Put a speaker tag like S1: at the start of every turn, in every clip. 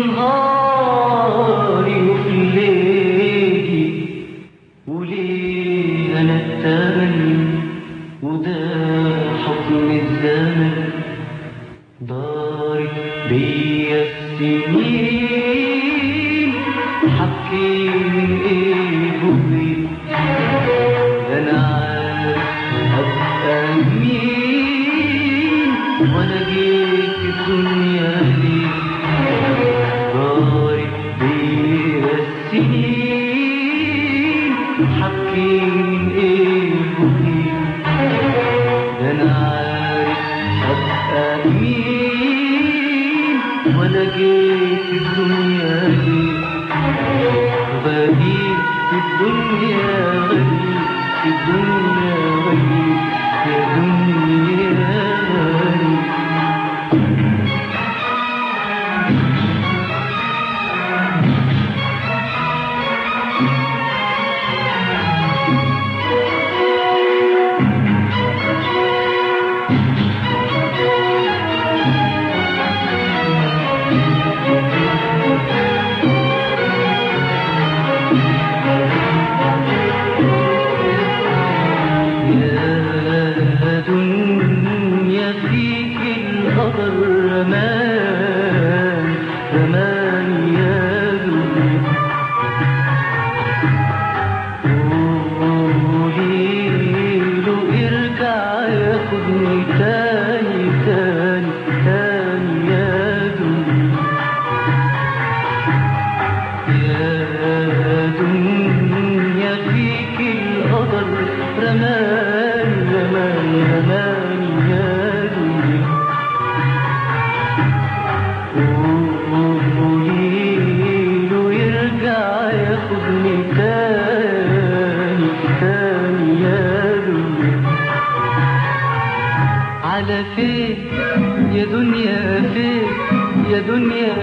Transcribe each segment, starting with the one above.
S1: نهاري وفي ليلي، وليه أنا التمن وده حكم الزمن. دارت بيا السنين، حكي من ايه وبيه، أنا عارف أبقى مين وأنا جيت الدنيا ليه. دارت بيا السنين، حكي من ايه وبيه، أنا عارف أبقى مين وأنا جيت الدنيا ليه. غريب في الدنيا، غريب في الدنيا، غريب يا دنيا غريب. دنيا فيك القدر رمان رمان يا دنيا. قوليله ارجع ياخدني تاني تاني تاني يا دنيا. يا دنيا فيك القدر رمان رمان رمان يا دنيا. قوليله يرجع ياخدني تاني تاني يا دنيا. على فين يا دنيا، فين يا دنيا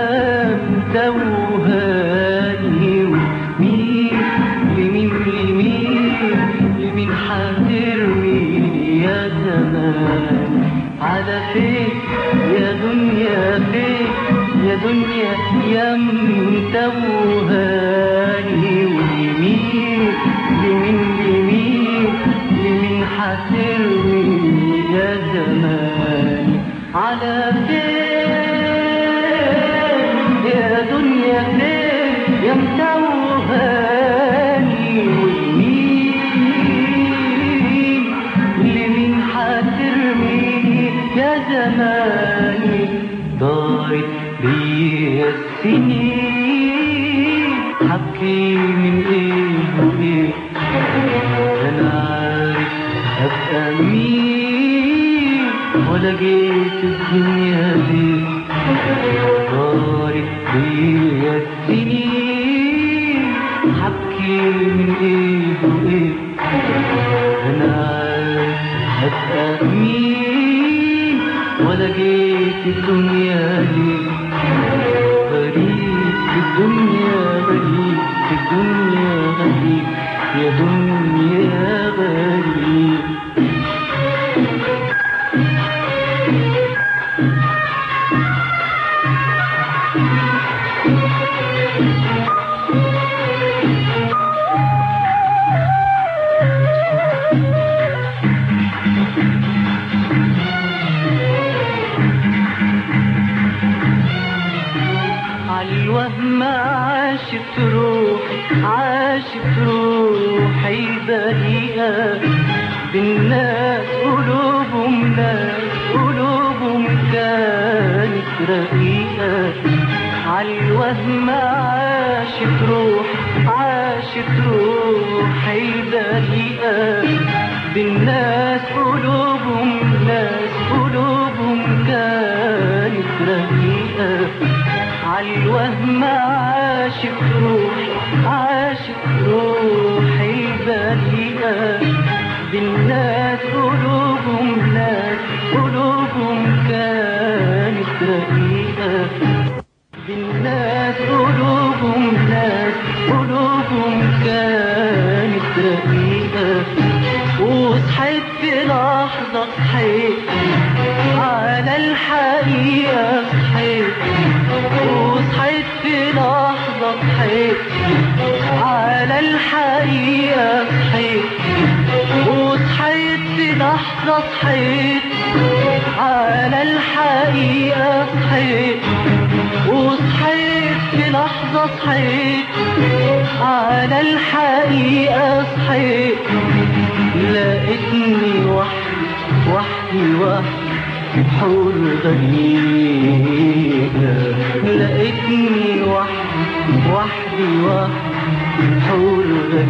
S1: متوهاني، ومين لمين لمين لمين حاترميني يا زمان. على فين يا دنيا، فين يا دنيا يا متوهاني، ولمين لمين لمين لمين حاترميني يا زمان. على فين يا دنيا، فين يا متوهاني، ولمين لمين حاترميني يا زماني. دارت بيا السنين، حكي من ايه وايه، انا عارف ابقى مين ولا جيت الدنيا ليه. دارت بيا السنين، حكي من ايه وايه، انا عارف ابقى مين ولا جيت الدنيا ليه. غريب في الدنيا، غريب في الدنيا، غريب يا دنيا غريب. عالوهم عاشت روحي، عاشت روحي بريئة بالناس، قلوبهم ناس قلوبهم كانت رقيقة. عالوهم عاشت روحي، عاشت روحي بريئة بالناس، قلوبهم ناس قلوبهم كانت رقيقة. عالوهم عاشت روحي، عاشت روحي بريئة بالناس، قلوبهم ناس قلوبهم كانت رقيقة. بالناس قلوبهم ناس قلوبهم كانت رقيقة. وصحيت في لحظة، صحيت على الحقيقة، صحيت على الحقيقة صحيت، وصحيت في لحظة صحيت على الحقيقة صحيت، وصحيت في لحظة صحيت على الحقيقة صحيت. لقيتني وحدي حور غريبة، لقيتني وحدي حور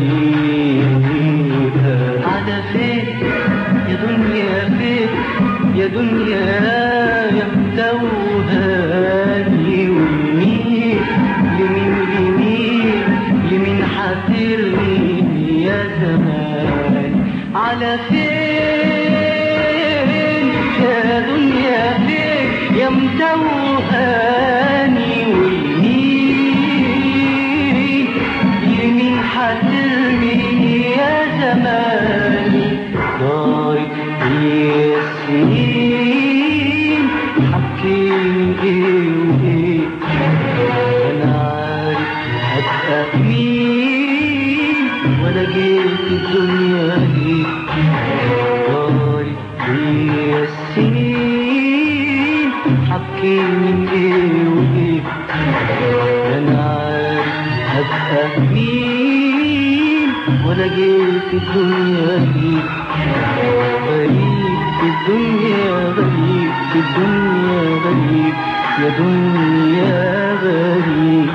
S1: غريبة. على فين يا دنيا فين يا دنيا يا متوهاني، ويمين لمين حاترني يا زمان. على فين يا دنيا فين يا متوهاني، ويمين لمين حاترني يا زماني. ضاعت بيا السنين حكيني ايه وايه، انا عارف هبقى مين ولا جيت الدنيا دي. ضاعت بيا السنين حكيني ايه وايه، انا عارف هبقى مين ولا جيت الدنيا دي. غريب في الدنيا غريب في الدنيا غريب يا دنيا غريب.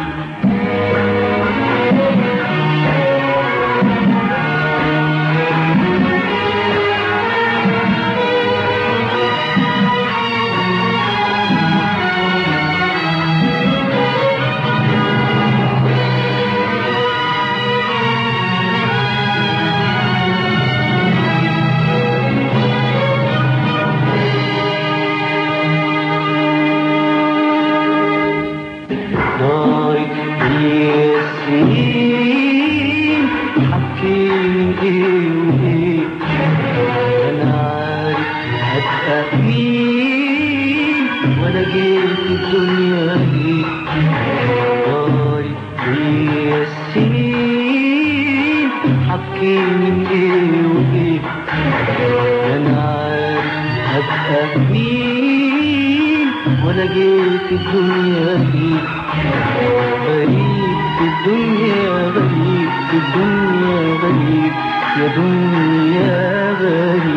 S1: ضاعت بيا السنين حكيني ايه وايه، انا عارف هبقى مين ولا جيت الدنيا دي. ضاعت بيا السنين حكيني ايه وايه، انا عارف هبقى مين ولا جيت الدنيا دي. غريب في الدنيا غريب في الدنيا غريب يا دنيا غريب.